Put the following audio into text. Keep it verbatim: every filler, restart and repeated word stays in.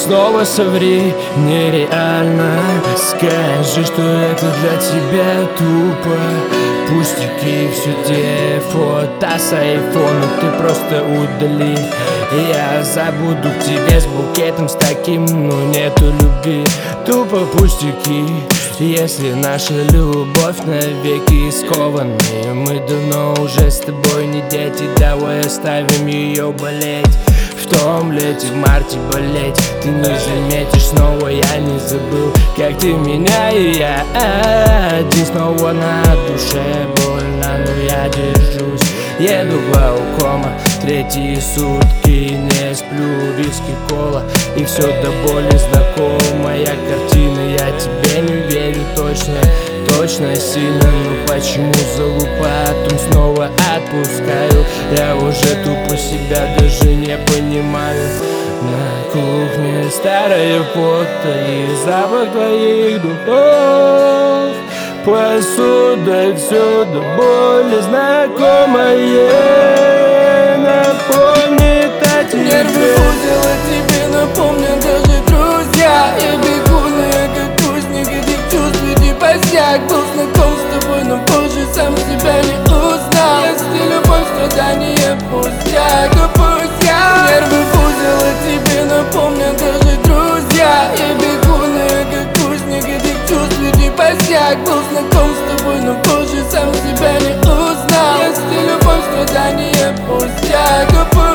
снова соври, нереально. Скажи, что это для тебя тупо. Пустяки, все те фото с айфона ты просто удали. Я забуду к тебе с букетом, с таким, но нету любви. Тупо пустяки. Если наша любовь навеки скованы, мы давно уже с тобой не дети. Давай оставим ее болеть. В том лете, в марте болеть. Ты не заметишь, снова я не забыл, как ты меня, и я один. Снова на душе больно, но я держусь. Еду глаукома, третьи сутки не сплю, виски, кола, и все до боли знакомая картина. Я тебе не верю точно, точно сильно, но почему залупа, потом снова отпускаю. Я уже тупо себя даже не понимаю. На кухне старое фото и запах твоих духов. Посуда все до боли знакомое напомнит о тебе. Нервы узел о тебе напомнят даже друзья. Я бегунная, как кузник, этих чувств и пустяк. Был знаком с тобой, но позже сам себя не узнал. Если любовь, страдания, пустяк, а пустяк. Нервы узел о тебе напомнят даже друзья. Я бегунная, как кузник, этих чувств и пустяк. Был знаком с тобой, но позже сам себя не узнал. Если любовь, страдания, пустяк, а пустяк.